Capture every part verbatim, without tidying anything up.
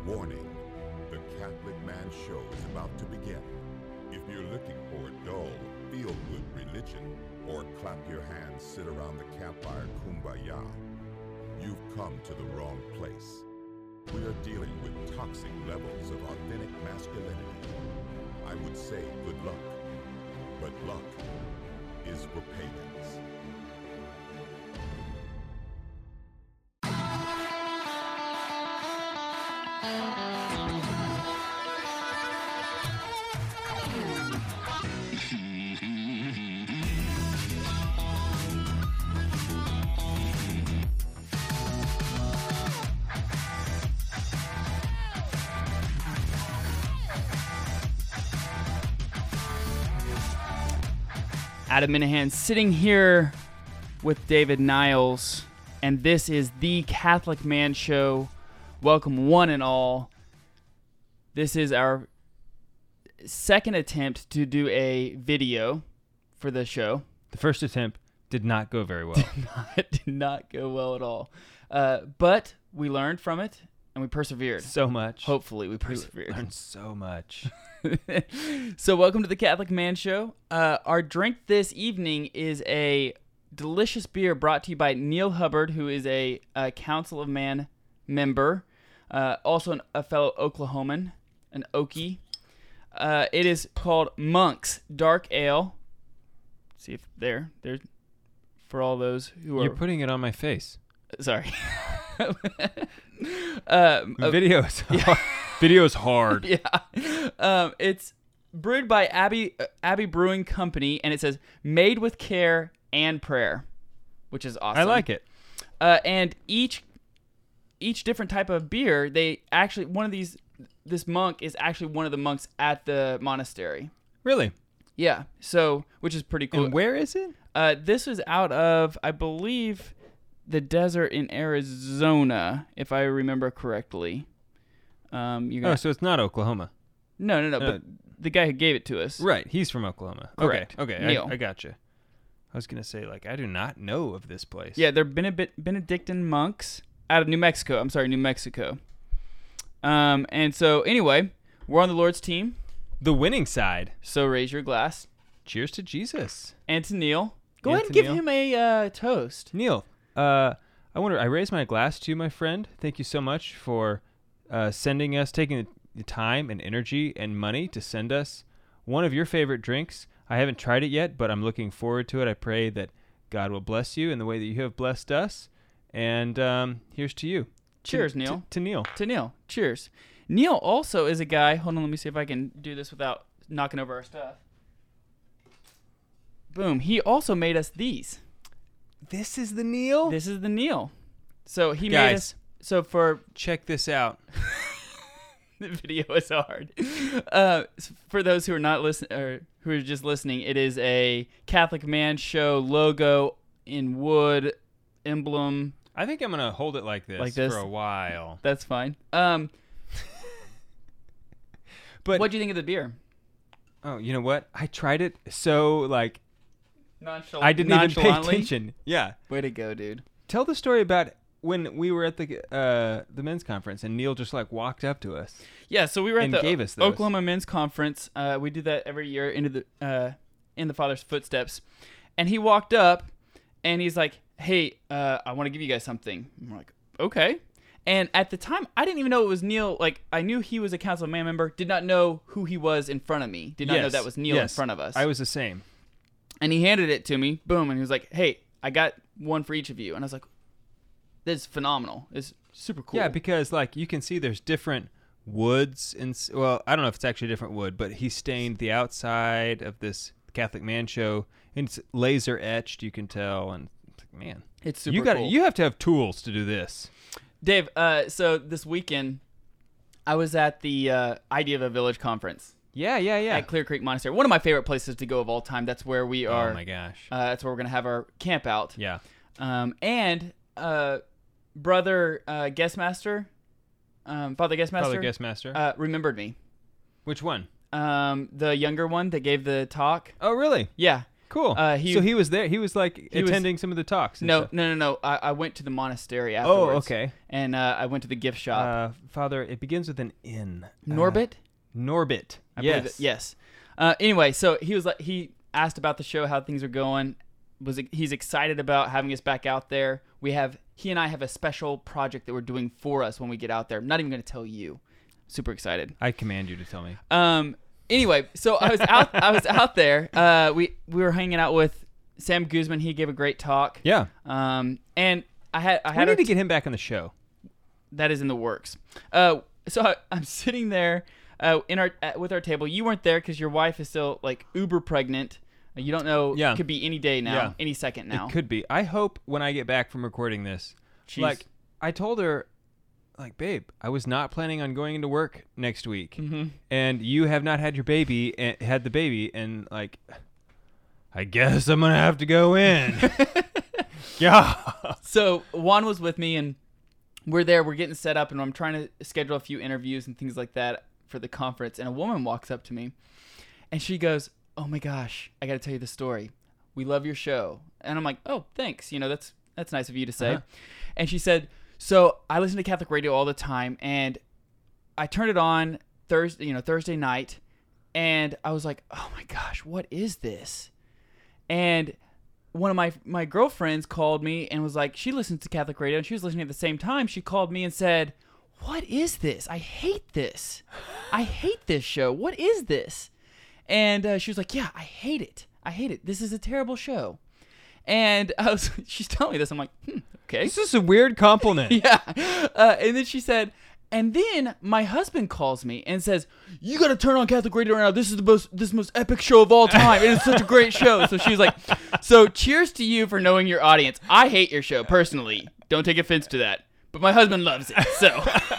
Warning, the Catholic Man Show is about to begin. If you're looking for a dull, feel-good religion, or clap your hands, sit around the campfire kumbaya, you've come to the wrong place. We are dealing with toxic levels of authentic masculinity. I would say good luck, but luck is for pagans. Adam Minahan sitting here with David Niles, and this is the Catholic Man Show. Welcome one and all. This is our second attempt to do a video for the show. The first attempt did not go very well. Did not, did not go well at all. Uh, but we learned from it, and we persevered. So much. Hopefully we persevered. We learned so much. So welcome to the Catholic Man Show. Uh, our drink this evening is a delicious beer brought to you by Neil Hubbard, who is a, a Council of Man member, uh, also an, a fellow Oklahoman, an Okie. Uh, it is called Monk's Dark Ale. See if there, there, for all those who are. You're putting it on my face. Sorry. uh, Video is hard. Video is hard. Yeah. Um, it's brewed by Abbey uh, Abbey Brewing Company, and it says made with care and prayer, which is awesome. I like it. Uh, and each each different type of beer, they actually one of these this monk is actually one of the monks at the monastery. Really? Yeah. So, which is pretty cool. And where is it? Uh, this is out of, I believe, the desert in Arizona, if I remember correctly. Um, you're gonna, Oh, so it's not Oklahoma. no, no, no, Uh, but the guy who gave it to us. Right. He's from Oklahoma. Correct. Okay. Okay. Neil. I, I gotcha. I was going to say, like, I do not know of this place. Yeah, they're Benedict- Benedictine monks out of New Mexico. I'm sorry, New Mexico. Um, and so, anyway, we're on the Lord's team, The winning side. so raise your glass. Cheers to Jesus. And to Neil. Go And ahead and to give Neil. him a uh, toast. Neil, uh, I wonder, I raise my glass to you, my friend. Thank you so much for uh, sending us, taking the time and energy and money to send us one of your favorite drinks. I haven't tried it yet, but I'm looking forward to it. I pray that God will bless you in the way that you have blessed us. And um, here's to you. Cheers, to, Neil. To, to Neil. To Neil. Cheers. Neil also is a guy. Hold on, let me see if I can do this without knocking over our stuff. Boom. He also made us these. This is the Neil? This is the Neil. So he made Guys. us. So for Check this out. the video is hard. Uh, for those who are not listening or who are just listening, it is a Catholic Man Show logo in wood emblem. I think I'm going to hold it like this, Like this? for a while. That's fine. Um, But what do you think of the beer? Oh, you know what? I tried it so, like, Nonchalant. I didn't even pay nonchalantly? attention. Yeah. Way to go, dude. Tell the story about when we were at the uh, the men's conference and Neil just like walked up to us. Yeah, so we were at And the gave us those. Oklahoma Men's Conference. Uh, we do that every year into the uh, in the Father's footsteps, and he walked up, and he's like, "Hey, uh, I want to give you guys something." And we're like, "Okay." And at the time, I didn't even know it was Neil. Like, I knew he was a Council of Man member. Did not know who he was in front of me. Did not know Yes, that was Neil in yes. front of us. I was the same. And he handed it to me. Boom. And he was like, "Hey, I got one for each of you." And I was like, "This is phenomenal. It's super cool." Yeah, because like you can see there's different woods and s- well, I don't know if it's actually different wood, but he stained the outside of this Catholic Man Show and it's laser etched, you can tell, and it's like, man, it's super you got cool. you have to have tools to do this. Dave, uh, so this weekend, I was at the uh, Idea of a Village conference Yeah, yeah, yeah. at Clear Creek Monastery. One of my favorite places to go of all time. That's where we are. Oh my gosh. Uh, that's where we're going to have our camp out. Yeah. Um, and uh, brother uh, Guestmaster, um, Father Guestmaster, Father Guestmaster. uh, remembered me. Which one? Um, the younger one that gave the talk. Oh, really? Yeah. Cool. Uh, he, so he was there. He was like he attending was, some of the talks. And no, stuff. no, no, no. I, I went to the monastery afterwards. Oh, okay. And uh, I went to the gift shop. Uh, Father, it begins with an N. Norbit? Uh, Norbit. I yes. It, yes. Uh, anyway, so he was like, he asked about the show, how things are going. Was he's excited about having us back out there. We have he and I have a special project that we're doing for us when we get out there. I'm not even going to tell you. Super excited. I command you to tell me. Um. Anyway, so I was out. I was out there. Uh. We we were hanging out with Sam Guzman. He gave a great talk. Yeah. Um. And I had I We had need a to get him back on the show. That is in the works. Uh. So I, I'm sitting there. Uh. In our at, with our table. You weren't there because your wife is still like uber pregnant. You don't know. Yeah. It could be any day now. Yeah. Any second now. It could be. I hope when I get back from recording this, She's, like I told her, like, babe, I was not planning on going into work next week, mm-hmm. and you have not had your baby, and had the baby, and like, I guess I'm gonna have to go in. Yeah. So Juan was with me, and we're there. We're getting set up, and I'm trying to schedule a few interviews and things like that for the conference. And a woman walks up to me, and she goes, "Oh my gosh, I got to tell you the story. We love your show." And I'm like, "Oh, thanks. You know, that's that's nice of you to say." Uh-huh. And she said, "So I listen to Catholic radio all the time, and I turned it on Thursday, you know, Thursday night, and I was like, oh my gosh, what is this?" And one of my my girlfriends called me and was like, she listens to Catholic radio, and she was listening at the same time. She called me and said, "What is this? I hate this. I hate this show. What is this?" And uh, she was like, "Yeah, I hate it. I hate it. This is a terrible show." And I was, she's telling me this. I'm like, hmm, okay. This is a weird compliment. Yeah. Uh, and then she said, and then my husband calls me and says, "You got to turn on Catholic radio right now. This is the most, this most epic show of all time. It is such a great show." So she was like, "So cheers to you for knowing your audience. I hate your show personally. Don't take offense to that. But my husband loves it." So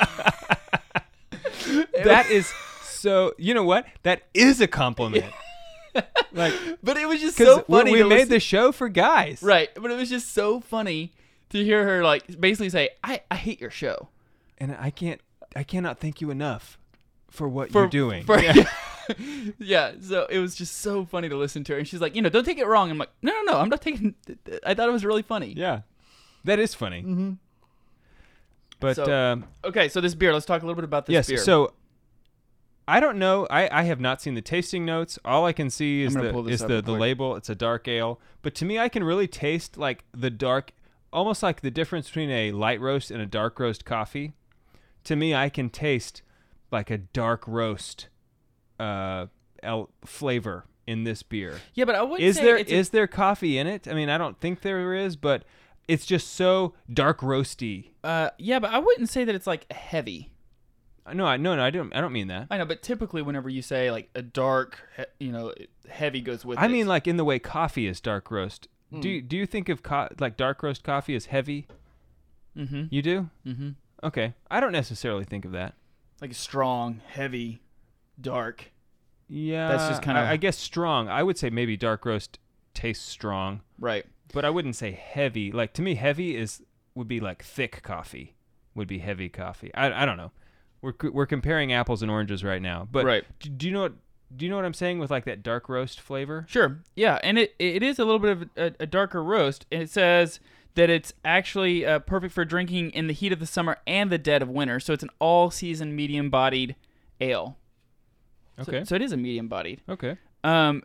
That is so, you know what? That is a compliment. Like, but it was just so funny. we to made listen- the show for guys. Right. But it was just so funny to hear her like basically say, I, I hate your show. And I can't, I cannot thank you enough for what For, you're doing. for- Yeah. yeah. So it was just so funny to listen to her. And she's like, you know, don't take it wrong. I'm like, no, no, no. I'm not taking, I thought it was really funny. Yeah. That is funny. Mm-hmm. But, So, um, Okay. So this beer, let's talk a little bit about this yes, beer. so I don't know. I, I have not seen the tasting notes. All I can see is I'm gonna the pull this is up the, real the quick. label. It's a dark ale. But to me, I can really taste like the dark, almost like the difference between a light roast and a dark roast coffee. To me, I can taste like a dark roast uh, el- flavor in this beer. yeah, but I wouldn't Is say there it's a- is there coffee in it? I mean, I don't think there is, but it's just so dark roasty. uh, yeah, but I wouldn't say that it's like heavy. No, I no no I don't I don't mean that. I know, but typically whenever you say like a dark, he- you know, heavy goes with I it. mean, like in the way coffee is dark roast. Mm. Do you, do you think of co- like dark roast coffee as heavy? mm-hmm. You do? Mm-hmm. Okay, I don't necessarily think of that. Like strong, heavy, dark. Yeah, That's just kinda- I, I guess strong. I would say maybe dark roast tastes strong, Right. but I wouldn't say heavy. Like to me, heavy is would be like thick coffee. Would be heavy coffee. I I don't know. We're c- we're comparing apples and oranges right now, but Right. do, do you know what do you know what I'm saying with like that dark roast flavor? Sure. Yeah, and it it is a little bit of a, a darker roast. And it says that it's actually uh, perfect for drinking in the heat of the summer and the dead of winter. So it's an all-season medium-bodied ale. So- Okay. So, it is a medium-bodied. Okay. Um,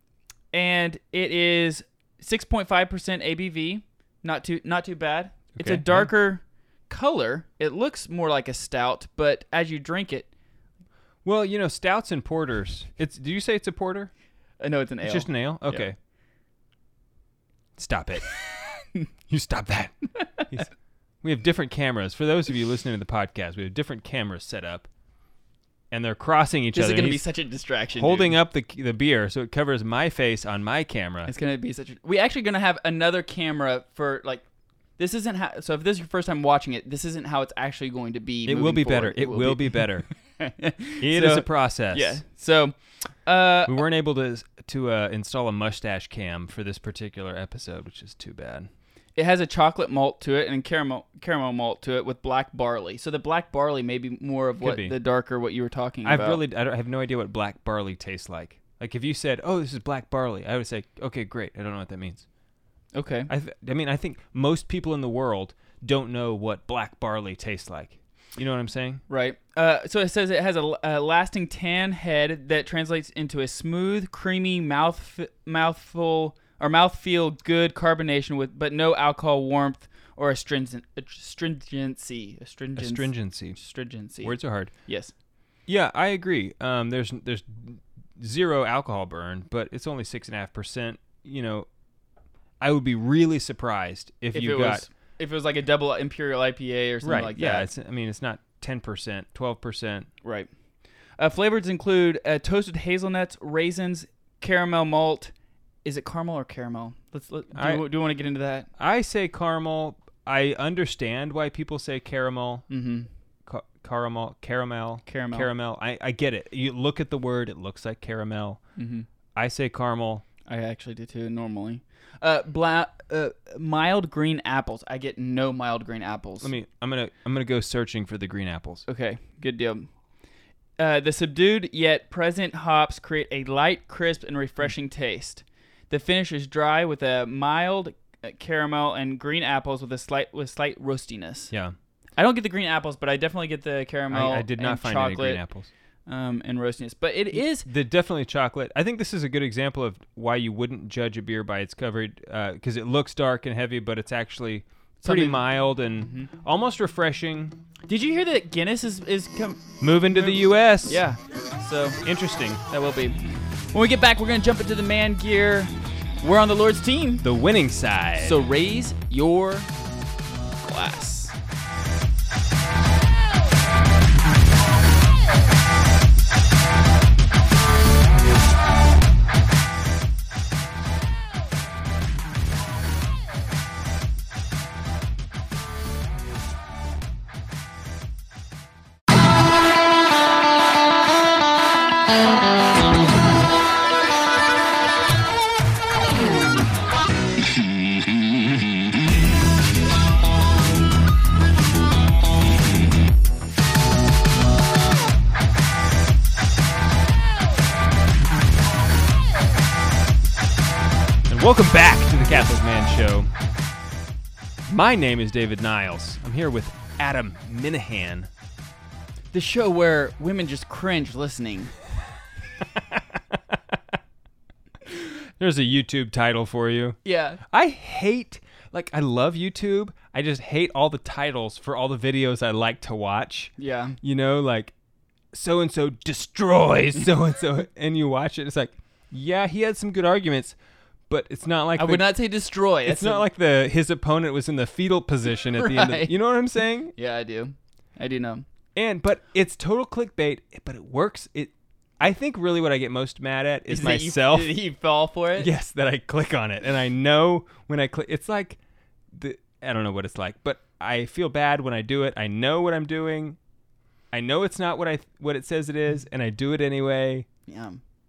and it is six point five percent A B V. Not too not too bad. It's Okay, a yeah. darker color. It looks more like a stout, but as you drink it, Well, you know, stouts and porters. It's. Do you say it's a porter? I know it's an ale. It's just an ale? Okay. Stop it. You stop that. He's- we have different cameras. For those of you listening to the podcast, we have different cameras set up. And they're crossing each This is other. going to and be he's such a distraction. holding dude. up the the beer so it covers my face on my camera. It's going to be such a... We actually going to have another camera for, like... This isn't how... So if this is your first time watching it, this isn't how it's actually going to be. It will moving be forward. better. It will be better. It is So- a process. Yeah. So... Uh, We weren't able to to uh, install a mustache cam for this particular episode, which is too bad. It has a chocolate malt to it and caramel caramel malt to it with black barley. So the black barley may be more of Could what be. the darker what you were talking I've about. really I, don't, I have no idea what black barley tastes like. Like if you said, "Oh, this is black barley," I would say, "Okay, great. I don't know what that means." Okay. I th- I mean, I think most people in the world don't know what black barley tastes like. You know what I'm saying? Right. Uh, so it says it has a, a lasting tan head that translates into a smooth, creamy mouth mouthful or mouthfeel good carbonation with, but no alcohol warmth or astringent, astringency. Astringency. Astringency. Astringency. Words are hard. Yes. Yeah, I agree. Um, there's there's zero alcohol burn, but it's only six and a half percent. You know, I would be really surprised if, If you it got was if it was like a double imperial I P A or something right. like yeah, that. it's, I mean, it's not ten percent, twelve percent. Right. Uh, flavors include uh, toasted hazelnuts, raisins, caramel malt. Is it caramel or caramel? Let's. Let, do, I- you, do you want to get into that? I say caramel. I understand why people say caramel. Mm-hmm. Ca- caramel, caramel, Caramel. caramel. I, I get it. You look at the word; it looks like caramel. Mm-hmm. I say caramel. I actually do too normally. Uh, bla- uh, mild green apples. I get no mild green apples. Let me. I'm gonna. I'm gonna go searching for the green apples. Okay, good deal. Uh, the subdued yet present hops create a light, crisp, and refreshing taste. The finish is dry with a mild uh, caramel and green apples with a slight with slight roastiness. Yeah. I don't get the green apples, but I definitely get the caramel. I, I did not and find chocolate, any green apples. Um, and roastiness, but it is. The definitely chocolate. I think this is a good example of why you wouldn't judge a beer by its covered, because it looks dark and heavy, but it's actually pretty Something- mild and Mhm. almost refreshing. Did you hear that Guinness is is com- Moving to the U S. Yeah, so Interesting. that will be. When we get back, we're gonna jump into the man gear. We're on the Lord's team, The winning side. so raise your glass. Welcome back to the Catholic Man Show. My name is David Niles. I'm here with Adam Minahan. The show where women just cringe listening. There's a YouTube title for you. Yeah. I hate, like, I love YouTube. I just hate all the titles for all the videos I like to watch. Yeah. You know, like, so-and-so destroys so-and-so, and you watch it. It's like, yeah, he had some good arguments, but it's not like I the, would not say destroy. It's That's not a- like the his opponent was in the fetal position at the end. Of, Right. you know what I'm saying? Yeah, I do. I do know. And but it's total clickbait, but it works. It. I think really what I get most mad at is, that you- myself. that you fall for it? Yes, that I click on it, and I know when I click. It's like the I don't know what it's like, but I feel bad when I do it. I know what I'm doing. I know it's not what I what it says it is, and I do it anyway. Yeah.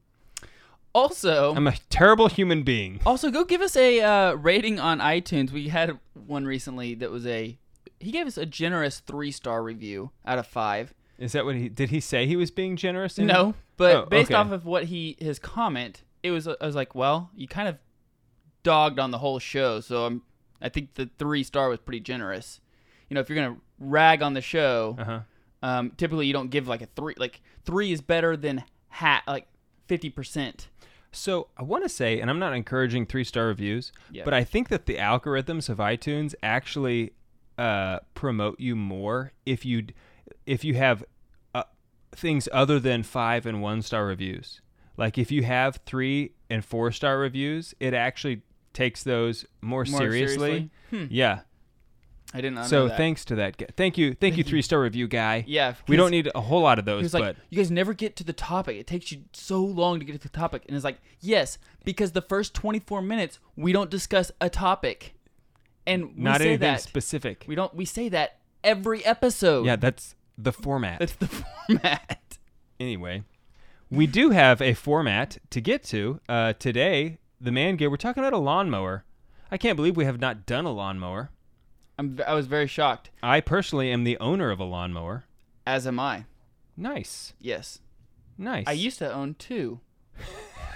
Also, I'm a terrible human being. also go give us a uh, rating on iTunes. We had one recently that was a. He gave us a generous three star review out of five. Is that what he did? He say he was being generous? In No, but Oh, based okay. off of what he his comment, it was I was like, well, you kind of dogged on the whole show, so I'm I think the three star was pretty generous. You know, if you're gonna rag on the show, Uh huh. um, typically you don't give like a three. Like three is better than hat like fifty percent. So I want to say, and I'm not encouraging three-star reviews, Yeah. but I think that the algorithms of iTunes actually uh, promote you more if you if you have uh, things other than five and one-star reviews. Like if you have three and four-star reviews, it actually takes those more, More seriously. Hmm. Yeah. I didn't know So that. thanks to that guy. Thank you, thank you, three-star review guy. Yeah, We 'cause don't need a whole lot of He those, was but like, you guys never get to the topic. It takes you so long to get to the topic. And it's like, yes, because the first twenty-four minutes we don't discuss a topic, and we not say anything that specific. we don't. We say that every episode. Yeah, that's the format. that's the format. Anyway, we do have a format to get to. Uh, today, the man gear, we're talking about a lawnmower. I can't believe we have not done a lawnmower. I'm. I was very shocked. I personally am the owner of a lawnmower. As am I. Nice. Yes. Nice. I used to own two.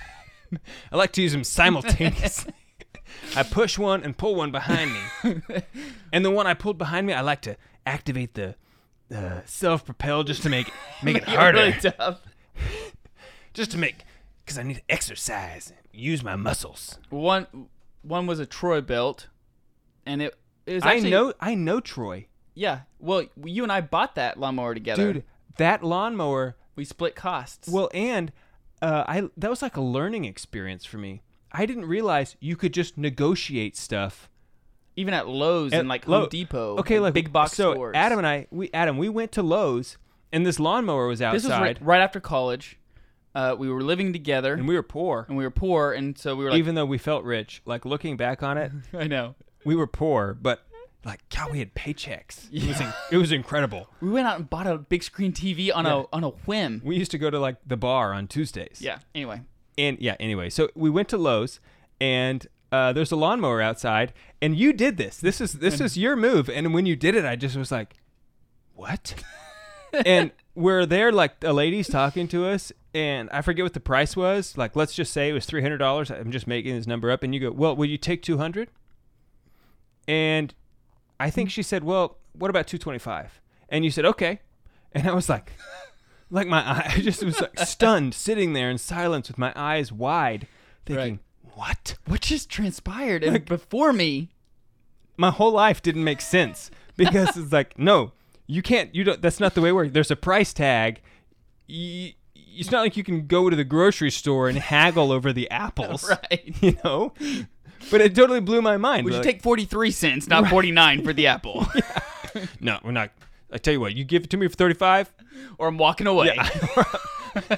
I like to use them simultaneously. I push one and pull one behind me. And the one I pulled behind me, I like to activate the uh, self-propel just to make, make it harder. Really tough. Just to make, because I need to exercise, use my muscles. One one was a Troy belt, and it, it was I actually... know, I know Troy. Yeah. Well, you and I bought that lawnmower together. Dude, that lawnmower... We split costs. Well, and uh, I that was like a learning experience for me. I didn't realize you could just negotiate stuff. Even at Lowe's At and like Lo- Home Depot. Okay, and like big box so stores. Adam and I, we Adam, we went to Lowe's, and this lawnmower was outside. This was right, right after college. Uh, we were living together, and we were poor. and we were poor, and so we were like, Even though we felt rich, like looking back on it, I know. we were poor, but like God, we had paychecks. It was in, it was incredible. We went out and bought a big screen T V on Yeah. a on a whim. We used to go to like the bar on Tuesdays. Yeah. Anyway. And yeah, anyway, so we went to Lowe's, and uh, there's a lawnmower outside, and you did this. This is this is your move. And when you did it, I just was like, what? And we're there, like a lady's talking to us, and I forget what the price was. Like, let's just say it was three hundred dollars. I'm just making this number up. And you go, well, will you take two hundred dollars? And I think she said, well, what about two hundred twenty-five dollars? And you said, okay. And I was like, like my eye, I just was like stunned, sitting there in silence with my eyes wide, thinking, what? What just transpired and before me? My whole life didn't make sense because it's like, no, you can't, you don't, that's not the way it works. There's a price tag. You, it's not like you can go to the grocery store and haggle over the apples, Right. you know? But it totally blew my mind. Would you Like, take forty-three cents, not forty-nine for the apple? no, we're not. I tell you what, you give it to me for thirty-five. Or I'm walking away. Yeah.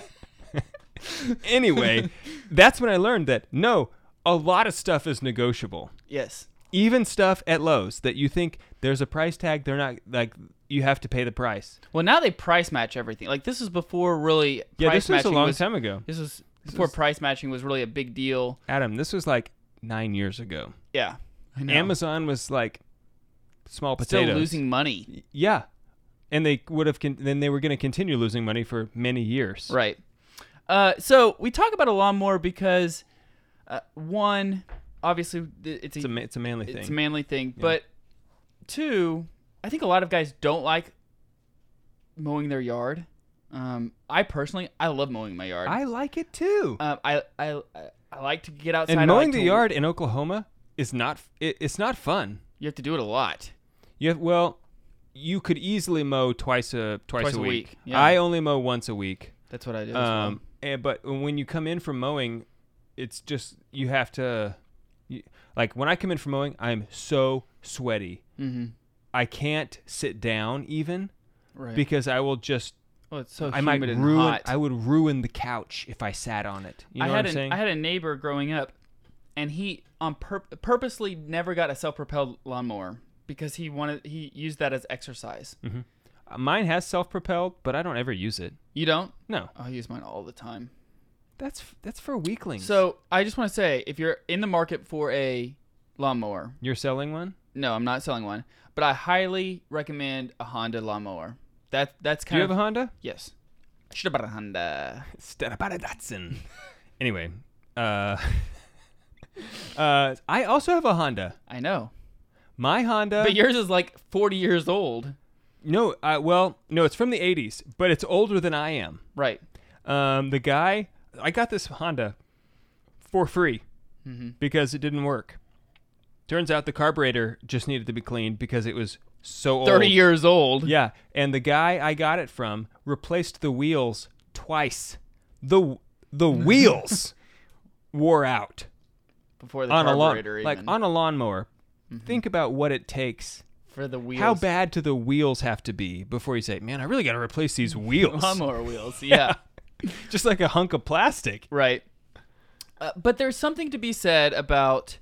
Anyway, that's when I learned that no, a lot of stuff is negotiable. Yes. Even stuff at Lowe's that you think there's a price tag, they're not, like, you have to pay the price. Well, now they price match everything. Like, this is before really Yeah, price this was a matching long was, time ago. This was before was- price matching was really a big deal. Adam, this was like nine years ago. Yeah. I know. Amazon was like small Still potatoes. losing money. Y- Yeah. And they would have, con- then they were going to continue losing money for many years. Right. Uh, so we talk about a lawnmower because, uh, one, obviously th- it's a, It's a, ma- it's a manly thing. it's a manly thing, Yeah. but two, I think a lot of guys don't like mowing their yard. Um, I personally, I love mowing my yard. I like it too. Um, I, I, I, I like to get outside. And I mowing like the to- yard in Oklahoma is not, f- it, it's not fun. You have to do it a lot. You have, well, you could easily mow twice a twice, Twice a a week. week, yeah. I only mow once a week. That's what I do. Um, and, but when you come in from mowing, it's just you have to, you, like when I come in from mowing, I'm so sweaty. mm-hmm. I can't sit down even Right. because I will just well, it's so I might humid and ruin hot. I would ruin the couch if I sat on it. You know I what had I'm a, saying? I had a neighbor growing up, and he on pur- purposely never got a self-propelled lawnmower because he wanted he used that as exercise. Mhm. Uh, Mine has self-propelled, but I don't ever use it. You don't? No, I use mine all the time. that's that's for weaklings. So I just want to say, if you're in the market for a lawnmower, You're selling one? no, I'm not selling one, but I highly recommend a Honda lawnmower. That that's Do kind you of have a Honda? yes. Should have bought a Honda. Instead about a Datsun. Anyway, uh, uh, I also have a Honda. I know, My Honda. but yours is like forty years old, no, uh, well, no, it's from the eighties, but it's older than I am. right? Um, the guy, I got this Honda for free Mm-hmm. because it didn't work. Turns out the carburetor just needed to be cleaned because it was so old. Thirty years old. Yeah, and the guy I got it from replaced the wheels twice. The the wheels wore out Before the on a lawn, carburetor, like even. on a lawnmower. Think about what it takes. for the wheels. How bad do the wheels have to be before you say, "Man, I really got to replace these wheels"? Lawnmower wheels. Yeah. Just like a hunk of plastic. Right. Uh, but there's something to be said about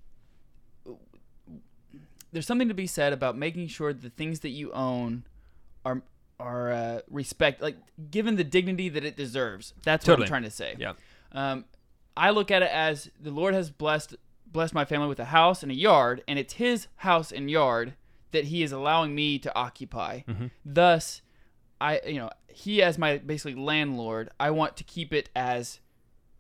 there's something to be said about making sure the things that you own are are uh, respect like given the dignity that it deserves. That's what Totally. I'm trying to say. Yeah. Um, I look at it as the Lord has blessed blessed my family with a house and a yard, and it's His house and yard that He is allowing me to occupy. Mm-hmm. Thus, I you know He as my basically landlord, I want to keep it as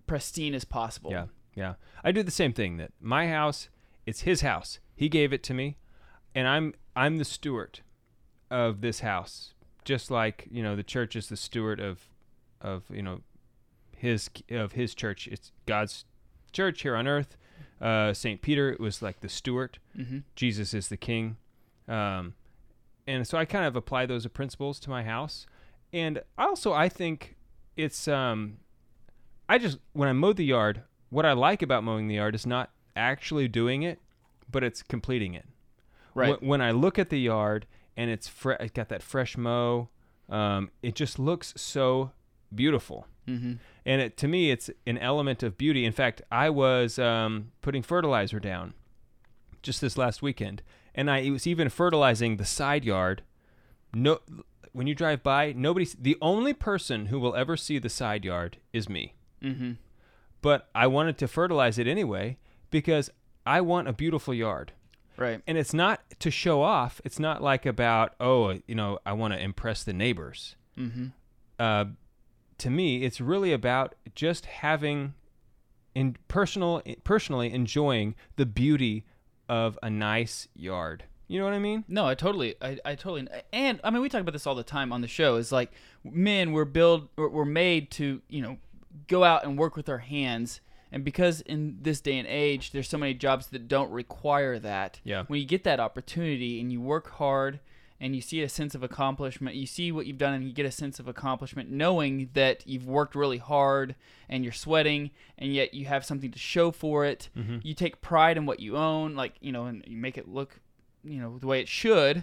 pristine as possible. Yeah, yeah. I do the same thing. That my house, it's his house. He gave it to me, and I'm I'm the steward of this house. Just like, you know, the church is the steward of of you know his of his church. It's God's church here on earth. Uh, Saint Peter was like the steward. Mm-hmm. Jesus is the king. Um, and so I kind of apply those principles to my house. And also, I think it's, um, I just, when I mow the yard, what I like about mowing the yard is not actually doing it, but it's completing it. Right. Wh- when I look at the yard and it's fre- it's got that fresh mow, um, it just looks so beautiful. Mm-hmm. And it, to me, it's an element of beauty. In fact, I was um, putting fertilizer down just this last weekend, and I was even fertilizing the side yard. No, when you drive by, nobody. The only person who will ever see the side yard is me. Mm-hmm. But I wanted to fertilize it anyway because I want a beautiful yard. Right. And it's not to show off. It's not like about, oh, you know, I want to impress the neighbors. Mm-hmm. Uh, to me, it's really about just having, in personal, personally enjoying the beauty of a nice yard. You know what I mean? No, I totally, I, I totally, and I mean, we talk about this all the time on the show. It's like men, we're build, we're, we're made to, you know, go out and work with our hands. And because in this day and age, there's so many jobs that don't require that. Yeah. When you get that opportunity and you work hard and you see a sense of accomplishment, you see what you've done and you get a sense of accomplishment knowing that you've worked really hard and you're sweating and yet you have something to show for it. Mm-hmm. You take pride in what you own, like, you know, and you make it look, you know, the way it should.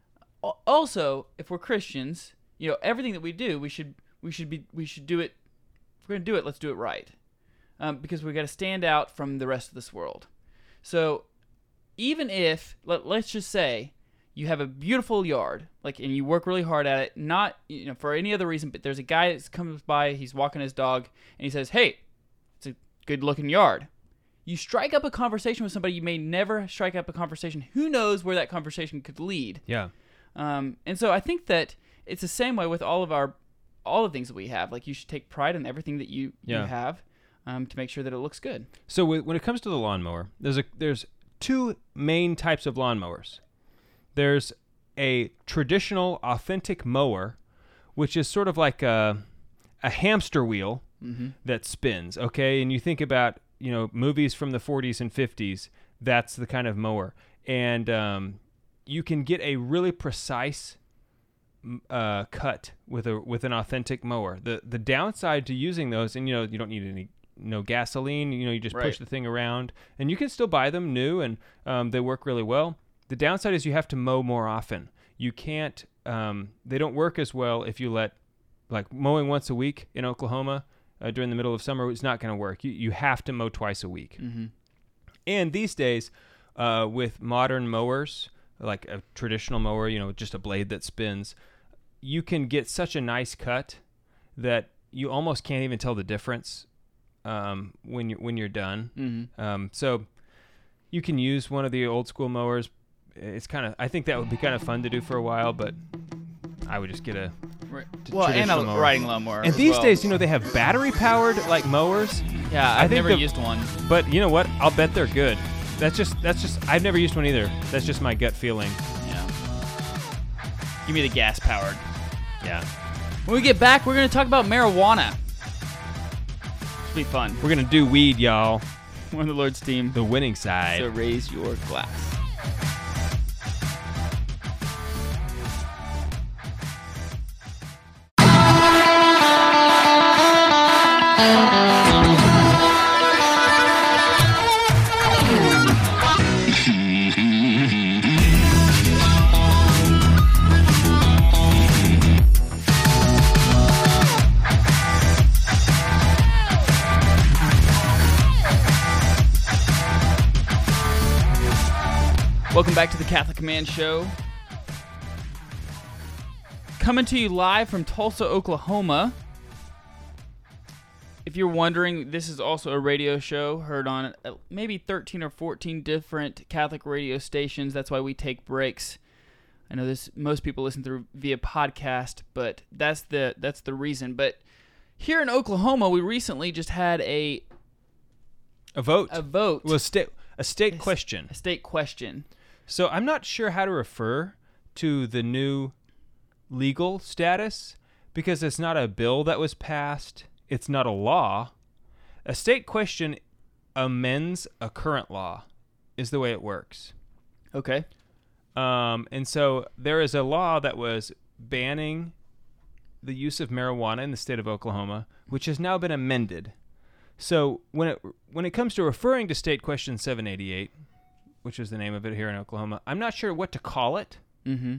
Also, if we're Christians, you know, everything that we do, we should we should be we should do it. If we're going to do it, let's do it right. Um, because we got to stand out from the rest of this world. So even if, let, let's just say, you have a beautiful yard, like, and you work really hard at it, not, you know, for any other reason, but there's a guy that comes by, he's walking his dog, and he says, hey, it's a good-looking yard. You strike up a conversation with somebody, you may never strike up a conversation. Who knows where that conversation could lead? Yeah. Um, and so I think that it's the same way with all of our, all the things that we have. Like, you should take pride in everything that you, Yeah. you have. Um, to make sure that it looks good. So w- when it comes to the lawnmower, there's a there's two main types of lawnmowers. There's a traditional, authentic mower, which is sort of like a a hamster wheel Mm-hmm. that spins. Okay, and you think about, you know, movies from the forties and fifties. That's the kind of mower, and um, you can get a really precise uh, cut with a with an authentic mower. The the downside to using those, and you know, you don't need any. No gasoline, you know, you just Right. push the thing around, and you can still buy them new, and um, they work really well. The downside is you have to mow more often. You can't, um, they don't work as well if you let, like mowing once a week in Oklahoma uh, during the middle of summer, it's not going to work. You, you have to mow twice a week. Mm-hmm. And these days, uh, with modern mowers, like a traditional mower, you know, just a blade that spins, you can get such a nice cut that you almost can't even tell the difference um, when you're when you're done. Mm-hmm. Um, so you can use one of the old school mowers. It's kind of, I think that would be kind of fun to do for a while, but I would just get a Right. t- Well, and a traditional mower. riding lawnmower. And as these well. days, you know, they have battery powered like mowers. yeah, I I've think never the- used one. But you know what? I'll bet they're good. That's just that's just I've never used one either. That's just my gut feeling. Yeah. Give me the gas powered. Yeah. When we get back, we're going to talk about marijuana. It'll be fun. We're gonna do weed, y'all. We're on the Lord's team. The winning side. So raise your glass. Welcome back to the Catholic Man Show. Coming to you live from Tulsa, Oklahoma. If you're wondering, this is also a radio show heard on uh, maybe thirteen or fourteen different Catholic radio stations. That's why we take breaks. I know this most people listen through via podcast, but that's the that's the reason. But here in Oklahoma, we recently just had a A vote. a vote, Well, state a state a, question. a state question. So I'm not sure how to refer to the new legal status because it's not a bill that was passed. It's not a law. A state question amends a current law is the way it works. Okay. Um, and so there is a law that was banning the use of marijuana in the state of Oklahoma, which has now been amended. So when it when it comes to referring to State Question seven eighty-eight, which is the name of it here in Oklahoma, I'm not sure what to call it. Mm-hmm.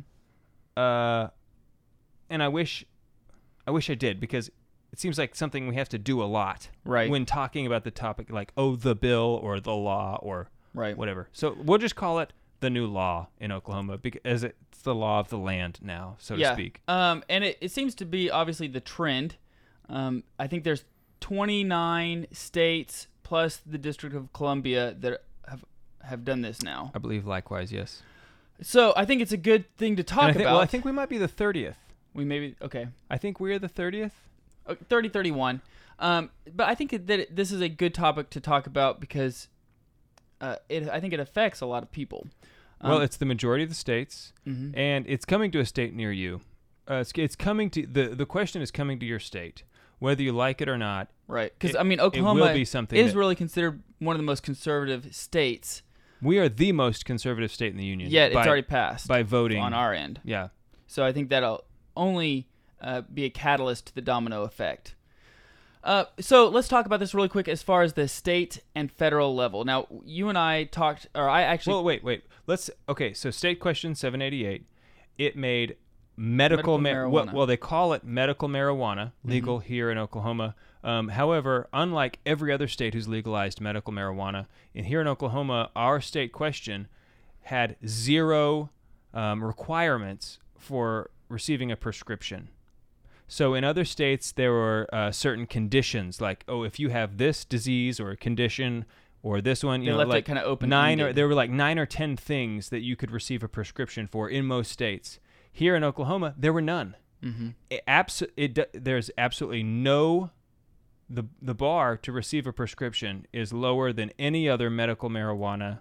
Uh, and I wish, I wish I did because it seems like something we have to do a lot Right. when talking about the topic, like oh the bill or the law or Right. whatever. So we'll just call it the new law in Oklahoma because it's the law of the land now, so yeah. to speak. Um, and it, it seems to be obviously the trend. Um, I think there's twenty-nine states plus the District of Columbia that have have done this now. I believe likewise, yes. So I think it's a good thing to And talk I think, about. well, I think we might be the thirtieth. we maybe okay. I think we're the thirtieth. Uh, thirty thirty-one. Um, but I think that it, this is a good topic to talk about because uh, it I think it affects a lot of people. Um, Well, it's the majority of the states, mhm. and it's coming to a state near you. Uh, it's, it's coming to the the question is coming to your state, whether you like it or not. right because it- I mean it will Oklahoma be something is that- really considered one of the most conservative states. We are the most conservative state in the union. Yet it's by, already passed by voting on our end. Yeah. So I think that'll only uh, be a catalyst to the domino effect. Uh, so let's talk about this really quick as far as the state and federal level. Now, you and I talked, or I actually... Well, wait, wait. Let's. Okay, so State Question seven eighty-eight, it made medical, Medical ma- marijuana. Well, well, they call it medical marijuana, legal Mm-hmm. here in Oklahoma. Um, however, unlike every other state who's legalized medical marijuana, in here in Oklahoma, our state question had zero um, requirements for receiving a prescription. So in other states, there were uh, certain conditions, like, oh, if you have this disease or a condition or this one, you They know, left it like kinda nine or open-ended. there were like nine or ten things that you could receive a prescription for in most states. Here in Oklahoma, there were none. Mm-hmm. It abso- it d- there's absolutely no the the bar to receive a prescription is lower than any other medical marijuana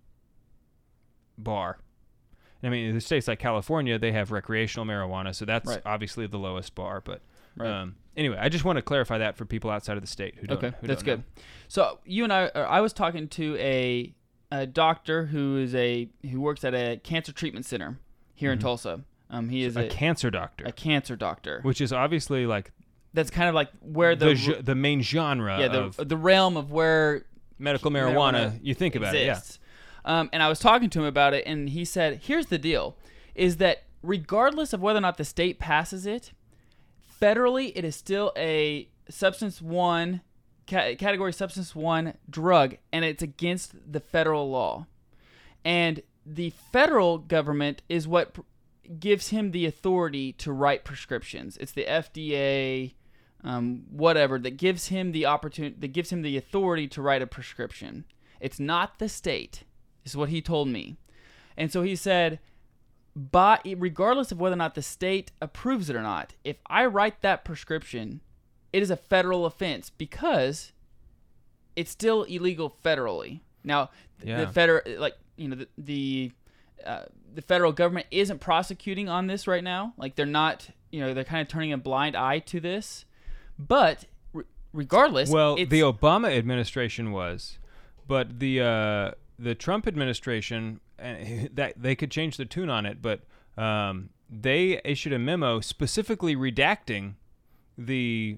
bar. I mean, in the states like California, they have recreational marijuana, so that's Right. obviously the lowest bar. But Right. um, anyway, I just want to clarify that for people outside of the state who don't. Okay, who that's don't good. So you and I, or I was talking to a, a doctor who is a who works at a cancer treatment center here in Mhm. Tulsa. Um, he is know. a, A cancer doctor, a cancer doctor. which is obviously like That's kind of like where the, the ge- the main genre yeah of the the realm of where medical marijuana. marijuana You think about it, yeah. exists. Um, and I was talking to him about it, and he said, "Here's the deal: is that regardless of whether or not the state passes it, federally, it is still a substance one ca- category substance one drug, and it's against the federal law. And the federal government is what pr- gives him the authority to write prescriptions. It's the F D A." Um, whatever that gives him the opportunity, that gives him the authority to write a prescription. It's not the state, is what he told me. And so he said, but regardless of whether or not the state approves it or not, if I write that prescription, it is a federal offense because it's still illegal federally. Now, Yeah. the federal, like you know, the the, uh, the federal government isn't prosecuting on this right now. Like they're not, you know, they're kind of turning a blind eye to this. But re- regardless, Well, it's, the Obama administration was, but the uh, the Trump administration, uh, that they could change the tune on it, but um, they issued a memo specifically redacting the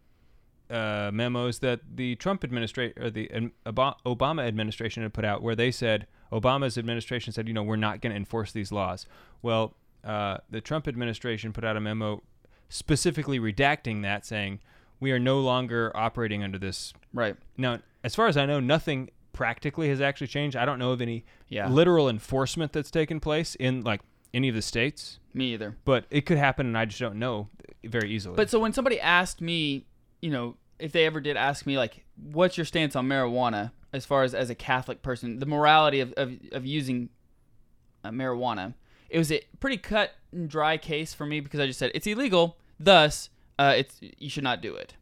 uh, memos that the Trump administration or the um, Ob- Obama administration had put out, where they said Obama's administration said, you know, we're not going to enforce these laws. Well, uh, the Trump administration put out a memo specifically redacting that, saying we are no longer operating under this. right. Now, as far as I know, nothing practically has actually changed. I don't know of any Yeah. literal enforcement that's taken place in like any of the states, Me either. but it could happen, and I just don't know very easily. But so when somebody asked me, you know, if they ever did ask me, like, what's your stance on marijuana as far as as a Catholic person, the morality of, of, of using uh, marijuana, it was a pretty cut and dry case for me because I just said, it's illegal, thus, uh, it's you should not do it.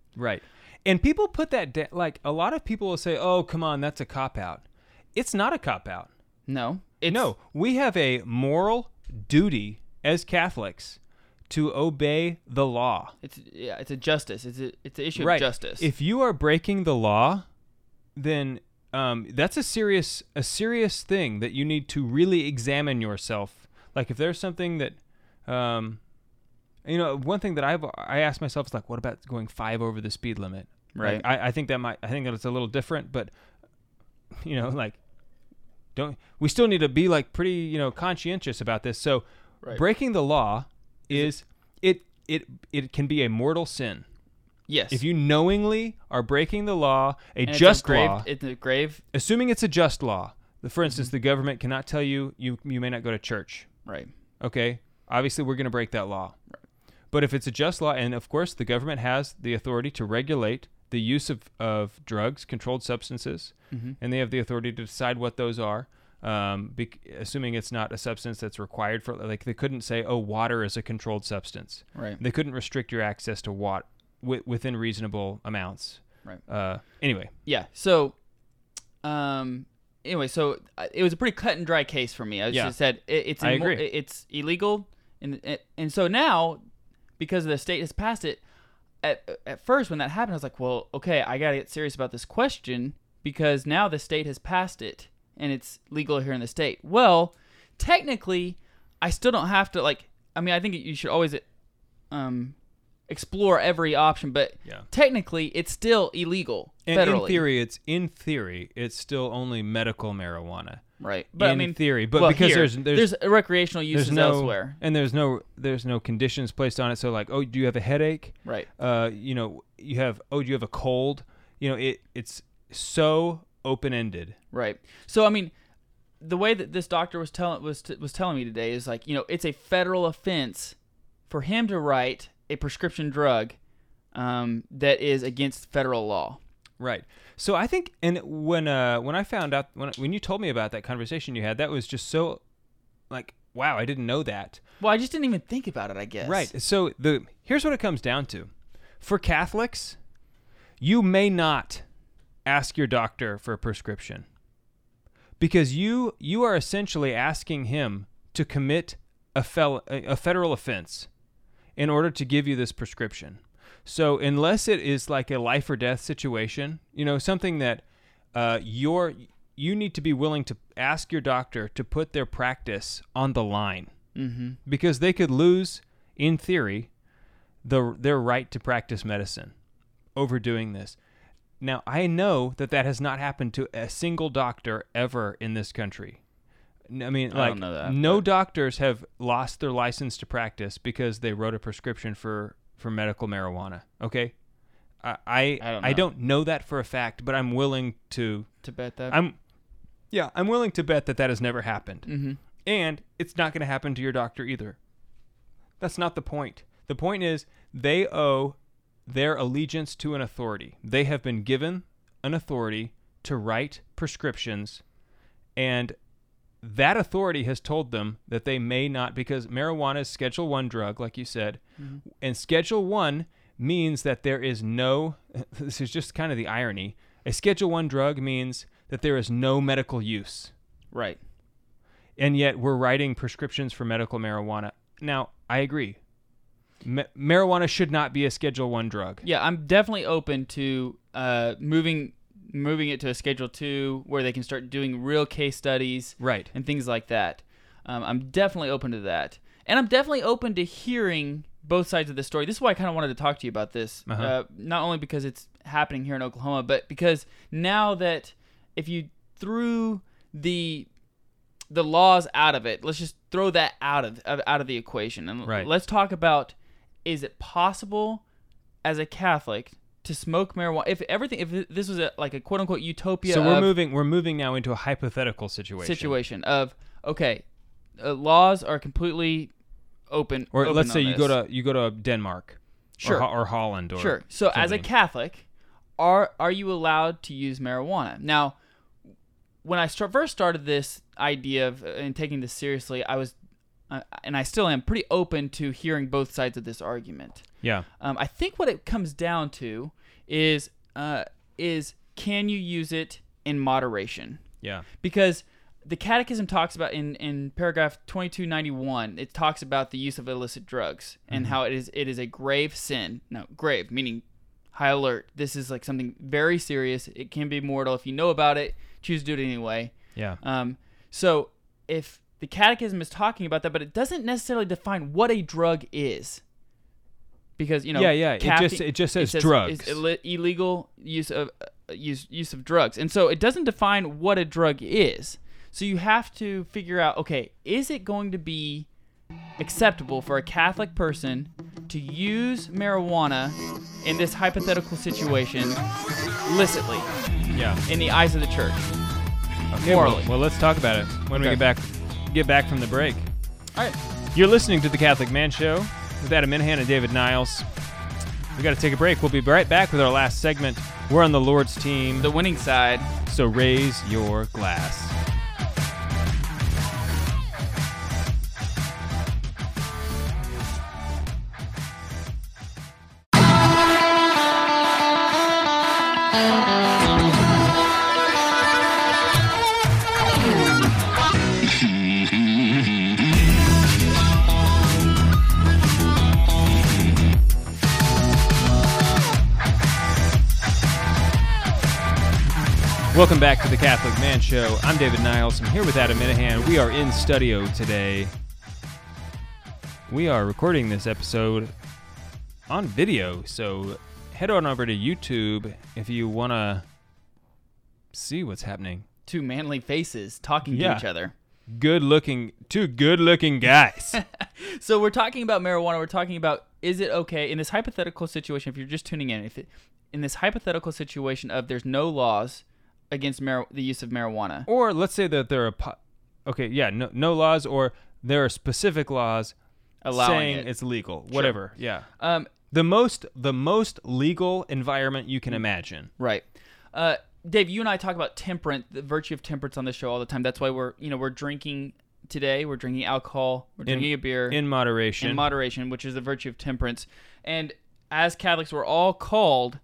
Right. And people put that da- like a lot of people will say, "Oh, come on, that's a cop out." It's not a cop out. No. It's, No, we have a moral duty as Catholics to obey the law. It's yeah, it's a justice. It's a it's an issue Right. of justice. If you are breaking the law, then um, that's a serious a serious thing that you need to really examine yourself. Like if there's something that, um, you know, one thing that I've I ask myself is like, what about going five over the speed limit? Right. Like, I, I think that might I think that it's a little different, but you know, like don't we still need to be like pretty you know conscientious about this. So Right. breaking the law is it it it can be a mortal sin. yes. If you knowingly are breaking the law, a And it's just a grave, law, It's a grave. assuming it's a just law. The- For instance, the government cannot tell you you you may not go to church. Right. Okay, obviously we're going to break that law. But if it's a just law, and of course the government has the authority to regulate the use of, of drugs, controlled substances, Mm-hmm. and they have the authority to decide what those are, um, bec- assuming it's not a substance that's required for, like they couldn't say, oh, water is a controlled substance. Right. They couldn't restrict your access to water wi- within reasonable amounts. Right. Uh, anyway. Yeah. So, um, anyway, so uh, it was a pretty cut and dry case for me. I Yeah. just said it, it's I immo- agree. it's illegal, and and so now because the state has passed it. At at first, when that happened, I was like, well, okay, I got to get serious about this question because now the state has passed it and it's legal here in the state. Well, technically, I still don't have to like. I mean, I think you should always um explore every option, but Yeah. technically, it's still illegal And federally. in theory, it's in theory, it's still only medical marijuana. Right, but in I mean, theory, but well, because here, there's there's recreational uses there's no elsewhere. and there's no there's no conditions placed on it. So like, oh, do you have a headache? Right. Uh, you know, you have oh, do you have a cold? You know, it it's so open ended. Right. So I mean, the way that this doctor was telling was t- was telling me today is like, you know, it's a federal offense for him to write a prescription drug um, that is against federal law. Right. So I think, and when uh when I found out when when you told me about that conversation you had, that was just so, like, wow, I didn't know that. Well, I just didn't even think about it, I guess. Right. So the here's what it comes down to. For Catholics, you may not ask your doctor for a prescription because you you are essentially asking him to commit a fel- a federal offense in order to give you this prescription. So unless it is like a life or death situation, you know, something that uh, you're you need to be willing to ask your doctor to put their practice on the line. Mm-hmm. Because they could lose, in theory, the their right to practice medicine over doing this. Now, I know that that has not happened to a single doctor ever in this country. N- I mean, I like, don't know that, no but- doctors have lost their license to practice because they wrote a prescription for, for medical marijuana. Okay, I I, I don't I know. don't know that for a fact, but I'm willing to. To bet that. I'm, yeah, I'm willing to bet that that has never happened. mm-hmm. And it's not going to happen to your doctor either. That's not the point. The point is they owe their allegiance to an authority. They have been given an authority to write prescriptions, and that authority has told them that they may not, because marijuana is Schedule One drug, like you said, Mhm. and Schedule One means that there is no, this is just kind of the irony, a Schedule One drug means that there is no medical use. Right. And yet we're writing prescriptions for medical marijuana. Now, I agree. Ma- marijuana should not be a Schedule One drug. Yeah, I'm definitely open to uh, moving moving it to a Schedule Two where they can start doing real case studies Right. and things like that. Um, I'm definitely open to that, and I'm definitely open to hearing both sides of the story. This is why I kind of wanted to talk to you about this, Uh-huh. uh, not only because it's happening here in Oklahoma, but because now that if you threw the the laws out of it, let's just throw that out of out of the equation, and Right. let's talk about: is it possible as a Catholic to smoke marijuana? If everything, if this was a, like a quote unquote utopia, So we're of moving we're moving now into a hypothetical situation. situation of okay, uh, laws are completely open. Or open let's say on you this. go to you go to Denmark. Sure. Or, Ho- or Holland or Sure. So as a something. Catholic, are are you allowed to use marijuana? Now, when I start, first started this idea of uh, and taking this seriously, I was, uh, and I still am, pretty open to hearing both sides of this argument. Yeah. Um, I think what it comes down to is uh, is can you use it in moderation? Yeah. Because the Catechism talks about in, in paragraph twenty-two ninety-one, it talks about the use of illicit drugs and Mm-hmm. how it is it is a grave sin. No, grave meaning high alert. This is like something very serious. It can be mortal. If you know about it, choose to do it anyway. Yeah. Um, so if the Catechism is talking about that, but it doesn't necessarily define what a drug is. Because, you know, Yeah, yeah, it caffeine- just- it just says drugs. It's illi- illegal use of uh, use use of drugs. And so it doesn't define what a drug is. So you have to figure out, okay, is it going to be acceptable for a Catholic person to use marijuana in this hypothetical situation illicitly Yeah. in the eyes of the church? Okay, well, morally. well, let's talk about it when we Okay. get back get back from the break. All right. You're listening to The Catholic Man Show with Adam Minahan and David Niles. We got to take a break. We'll be right back with our last segment. We're on the Lord's team, The winning side. so raise your glass. Welcome back to the Catholic Man Show. I'm David Niles. I'm here with Adam Minahan. We are in studio today. We are recording this episode on video, so head on over to YouTube if you want to see what's happening. Two manly faces talking Yeah. to each other. Good-looking, two good-looking guys. So we're talking about marijuana. We're talking about, is it okay in this hypothetical situation, if you're just tuning in, if it, in this hypothetical situation of there's no laws against mar- the use of marijuana. Or let's say that there are, po- okay, yeah, no, no laws, or there are specific laws Allowing saying it. it's legal, whatever. Yeah, Um, the most the most legal environment you can imagine. right. Uh, Dave, you and I talk about temperance, the virtue of temperance on this show all the time. That's why we're, you know, we're drinking today. We're drinking alcohol. We're drinking a beer. In moderation. in moderation, which is the virtue of temperance. And as Catholics, we're all called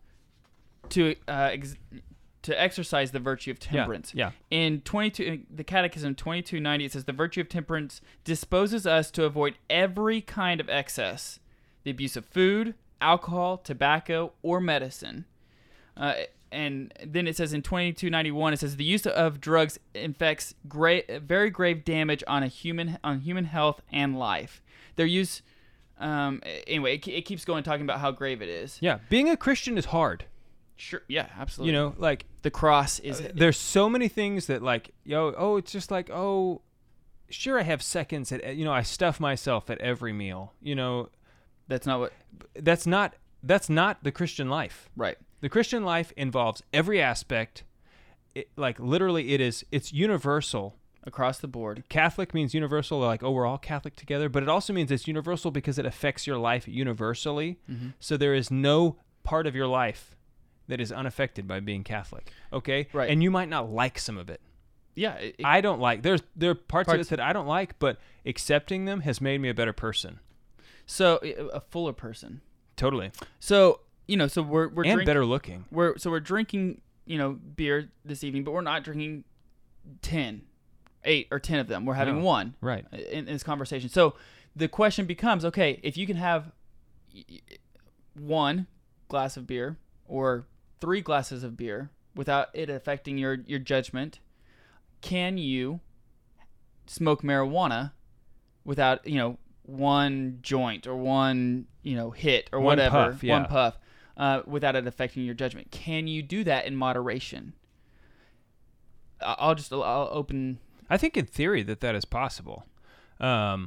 to uh, ex- to exercise the virtue of temperance. yeah. In twenty-two, in the Catechism twenty-two ninety, it says the virtue of temperance disposes us to avoid every kind of excess, the abuse of food, alcohol, tobacco, or medicine. Uh, and then it says in twenty-two ninety-one, it says the use of drugs infects great, very grave damage on a human on human health and life. Their use, um, anyway, it, it keeps going talking about how grave it is. Yeah, being a Christian is hard. Sure, yeah, absolutely. You know, like the cross is there's so many things that like, yo, oh, it's just like, oh, sure, I have seconds at, you know, I stuff myself at every meal. You know, that's not what that's not that's not the Christian life. right. The Christian life involves every aspect. It, like literally, it is it's universal. Across the board. Catholic means universal, like, oh, we're all Catholic together, but it also means it's universal because it affects your life universally. Mm-hmm. So there is no part of your life that is unaffected by being Catholic, okay? Right. And you might not like some of it. Yeah, it, it- I don't like, there's there are parts, of Parts- it that I don't like, but accepting them has made me a better person. so a fuller person. Totally. So you know, so we're we're and drink- better looking. We're so we're drinking, you know, beer this evening, but we're not drinking ten, eight or ten of them. We're having No. one Right. in, in this conversation. So the question becomes, okay, if you can have y- y- one glass of beer or three glasses of beer without it affecting your your judgment, can you smoke marijuana without, you know, one joint or one, you know, hit or One whatever, puff, yeah. one puff, uh, without it affecting your judgment? Can you do that in moderation? I- I'll just I'll open. I think in theory that that is possible. Um,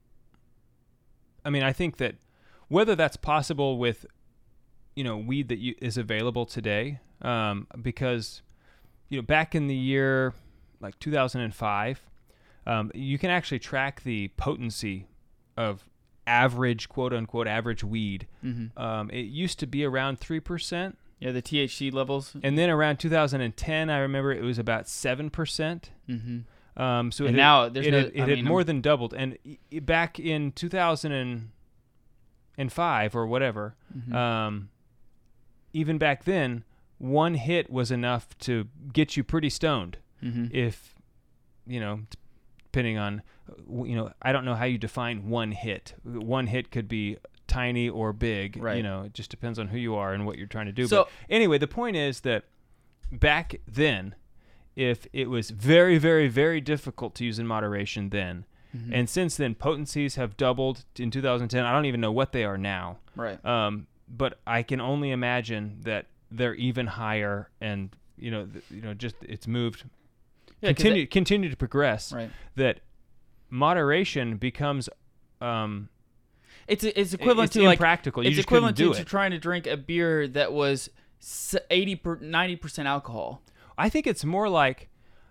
I mean, I think that whether that's possible with, you know, weed that you, is available today, um, because, you know, back in the year like two thousand five, um, you can actually track the potency of average, quote unquote, average weed. Mm-hmm. Um, it used to be around three percent. Yeah, the T H C levels. And then around two thousand ten, I remember it was about seven percent. Mm-hmm. Um, so And it had, now there's it no- had, it I had mean, more I'm- than doubled. And i- back in two thousand five or whatever, Mhm. um, even back then, one hit was enough to get you pretty stoned. Mm-hmm. If, you know, depending on, you know, I don't know how you define one hit. One hit could be tiny or big. Right. You know, it just depends on who you are and what you're trying to do. So but anyway, the point is that back then, if it was very, very, very difficult to use in moderation then, mm-hmm. and since then potencies have doubled in two thousand ten. I don't even know what they are now. Right. Um, but I can only imagine that they're even higher, and you know, th- you know, just it's moved. Yeah, continue it, continue to progress. Right. That moderation becomes. Um, it's it's equivalent it's to like impractical. You it's just equivalent couldn't to, do to it. trying to drink a beer that was eighty per, ninety percent alcohol. I think it's more like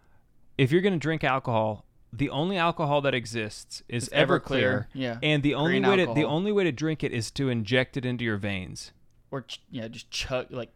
if you're going to drink alcohol, the only alcohol that exists is It's Everclear, Everclear, yeah. and the only Green way to the alcohol. only way to drink it is to inject it into your veins. Or ch- yeah, just chug like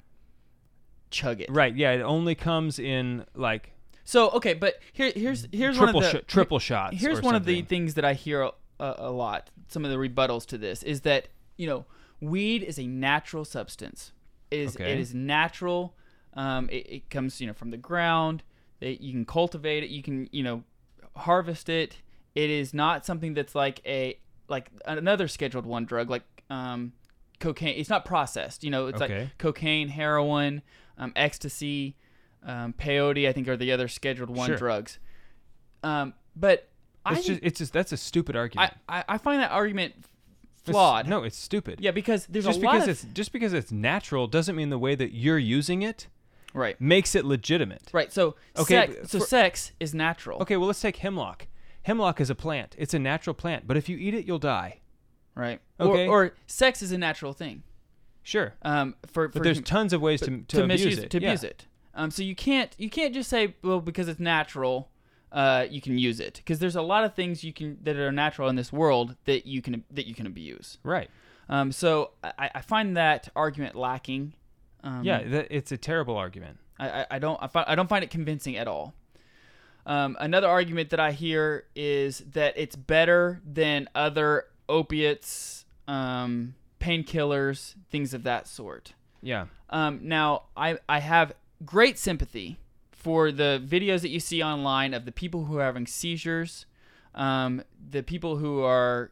chug it. Right? Yeah, it only comes in like So okay, but here here's here's one triple of the sh- triple shots. Here's or one of the something. things that I hear a, a lot. Some of the rebuttals to this is that, you know, weed is a natural substance. It is Okay. it is natural. Um, it, it comes, you know, from the ground. It, you can cultivate it. You can, you know, harvest it. It is not something that's like a like another scheduled one drug like um, cocaine. It's not processed. You know, it's Okay. like cocaine, heroin, um, ecstasy, um, peyote. I think are the other scheduled one Sure. drugs. Um, but I It's think- just it's just that's a stupid argument. I, I, I find that argument It's- flawed. no, it's stupid. Yeah, because there's just a lot because of it's just because it's natural doesn't mean the way that you're using it right, makes it legitimate. right. So Okay, sex, so for- sex is natural. Okay, well let's take hemlock. Hemlock is a plant. It's a natural plant, but if you eat it, you'll die. right. Okay. Or, or sex is a natural thing. Sure, Um, for, for but there's hum- tons of ways to to, to, abuse misuse it. to yeah. abuse it. Um, so you can't you can't just say, well, because it's natural, uh, you can use it, because there's a lot of things you can that are natural in this world that you can that you can abuse. Right. Um, so I, I find that argument lacking. Um, Yeah, that, it's a terrible argument. I, I, I don't I, fi- I don't find it convincing at all. Um, another argument that I hear is that it's better than other opiates, um, painkillers, things of that sort. Yeah. Um, now, I, I have great sympathy for the videos that you see online of the people who are having seizures, um, the people who are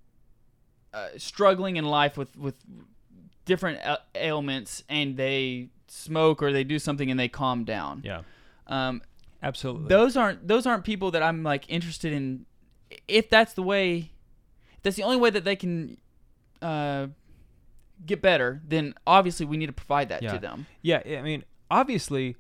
uh, struggling in life with, with different a- ailments, and they smoke or they do something and they calm down. Yeah. Um, Absolutely. those aren't those aren't people that I'm like interested in. If that's the way, if that's the only way that they can uh, get better, then obviously we need to provide that Yeah. to them. Yeah, I mean, obviously,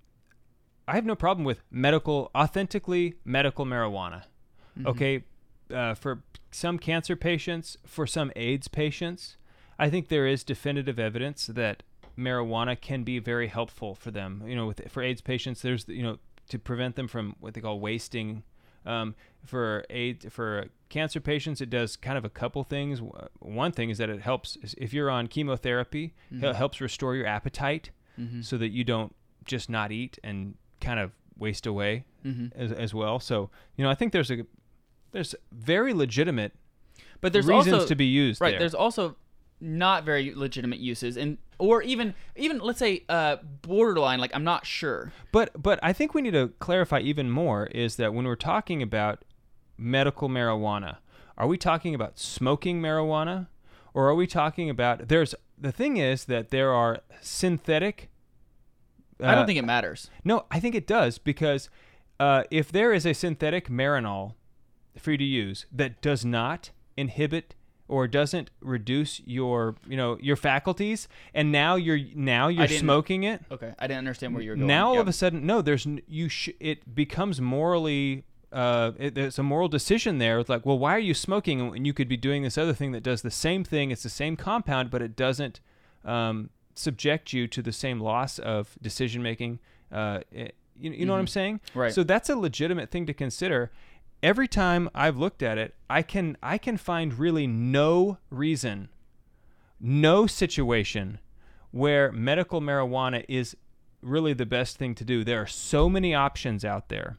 I have no problem with medical, authentically medical marijuana. Mm-hmm. Okay, uh, for some cancer patients, for some AIDS patients, I think there is definitive evidence that marijuana can be very helpful for them. You know, with for AIDS patients, there's you know to prevent them from what they call wasting. Um, for AIDS, for cancer patients, it does kind of a couple things. One thing is that it helps if you're on chemotherapy, Mm-hmm. it helps restore your appetite Mhm. so that you don't just not eat and kind of waste away Mhm. as, as well. So, you know, I think there's a there's very legitimate But there's reasons also to be used right. there. There's also not very legitimate uses, and or even even let's say uh, borderline. Like I'm not sure. But but I think we need to clarify even more is that when we're talking about medical marijuana, are we talking about smoking marijuana, or are we talking about there's the thing is that there are synthetic. I don't uh, think it matters. No, I think it does because uh, if there is a synthetic Marinol for you to use that does not inhibit or doesn't reduce your, you know, your faculties, and now you're now you're didn't- smoking it. Okay, I didn't understand where you were going. Now all Yep. of a sudden, no, there's n- you. Sh- it becomes morally. Uh, it, there's a moral decision there. It's like, well, why are you smoking when you could be doing this other thing that does the same thing? It's the same compound, but it doesn't um, subject you to the same loss of decision making. Uh, it- you, you know what I'm saying? Right. So that's a legitimate thing to consider. Every time I've looked at it, I can I can find really no reason, no situation where medical marijuana is really the best thing to do. There are so many options out there.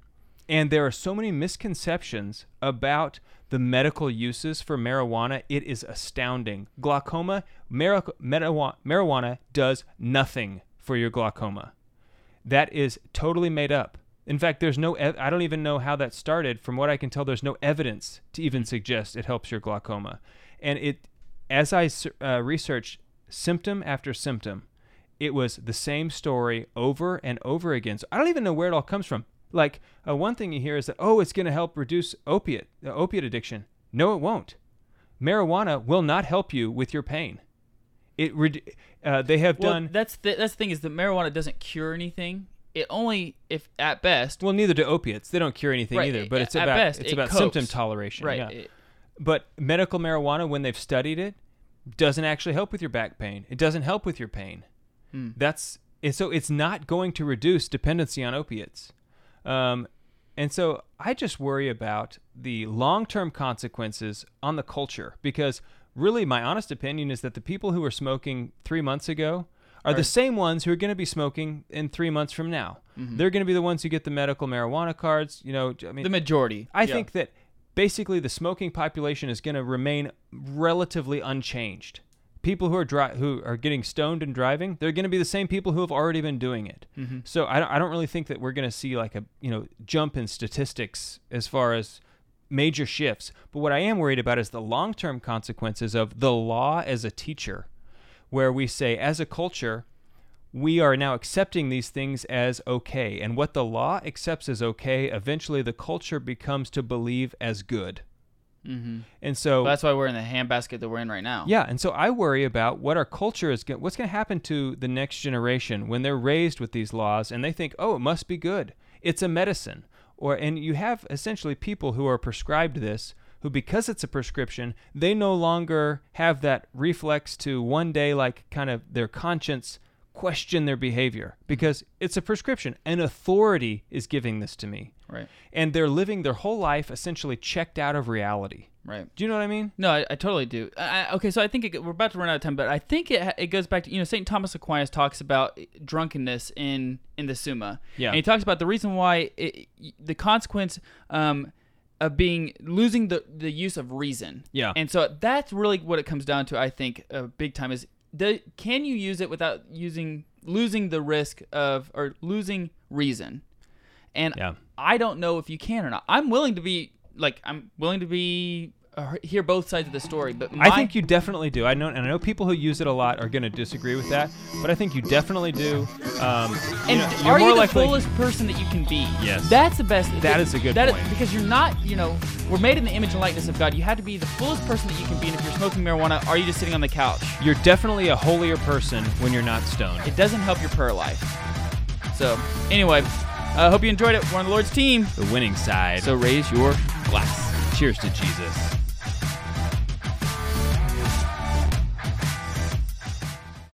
And there are so many misconceptions about the medical uses for marijuana. It is astounding. Glaucoma, mar- marijuana, marijuana does nothing for your glaucoma. That is totally made up. In fact, there's no, ev- I don't even know how that started. From what I can tell, there's no evidence to even suggest it helps your glaucoma. And it, as I uh, researched symptom after symptom, it was the same story over and over again. So I don't even know where it all comes from. Like, uh, one thing you hear is that, oh, it's going to help reduce opiate, uh, opiate addiction. No, it won't. Marijuana will not help you with your pain. It re- uh, they have well, done. That's the that's the thing is that marijuana doesn't cure anything. It only, if at best. Well, neither do opiates. They don't cure anything right, either. But it's at about best, it's it about copes. symptom toleration. Right. Yeah. It, But medical marijuana, when they've studied it, doesn't actually help with your back pain. It doesn't help with your pain. hmm. That's and so it's not going to reduce dependency on opiates. Um, and so I just worry about the long-term consequences on the culture, because really my honest opinion is that the people who were smoking three months ago are Right. the same ones who are going to be smoking in three months from now. Mhm. They're going to be the ones who get the medical marijuana cards. You know, I mean, The majority. I yeah. think that basically the smoking population is going to remain relatively unchanged. People who are dri- who are getting stoned and driving, they're going to be the same people who have already been doing it. Mhm. So I don't, I don't really think that we're going to see like a you know jump in statistics as far as major shifts. But what I am worried about is the long-term consequences of the law as a teacher, where we say as a culture, we are now accepting these things as okay. And what the law accepts as okay, eventually the culture becomes to believe as good. Mm-hmm. And so Well, that's why we're in the handbasket that we're in right now. yeah, and so I worry about what our culture is go- what's going to happen to the next generation when they're raised with these laws and they think, "Oh, it must be good. It's a medicine." Or and you have essentially people who are prescribed this who, because it's a prescription, they no longer have that reflex to one day, like kind of their conscience question their behavior because it's a prescription. An authority is giving this to me. Right. And they're living their whole life essentially checked out of reality. Right. Do you know what I mean? No, I, I totally do. I, I- okay, so I think it, we're about to run out of time, but I think it ha- it goes back to, you know, Saint Thomas Aquinas talks about drunkenness in in the Summa. Yeah. And he talks about the reason why it, the consequence um, of being losing the the use of reason. Yeah. And so that's really what it comes down to. I think uh, big time is the, can you use it without using losing the risk of or losing reason? And Yeah. I don't know if you can or not. I'm willing to be like I'm willing to be uh, hear both sides of the story, but my, I think you definitely do. I know, and I know people who use it a lot are going to disagree with that, but I think you definitely do. Um, And you know, you're are more you the likely, fullest person that you can be? Yes. That's the best. That is a good that point. because you're not, you know, we're made in the image and likeness of God. You have to be the fullest person that you can be. And if you're smoking marijuana, are you just sitting on the couch? You're definitely a holier person when you're not stoned. It doesn't help your prayer life. So, anyway, I uh, hope you enjoyed it. We're on the Lord's team. The winning side. So raise your glass. Cheers to Jesus.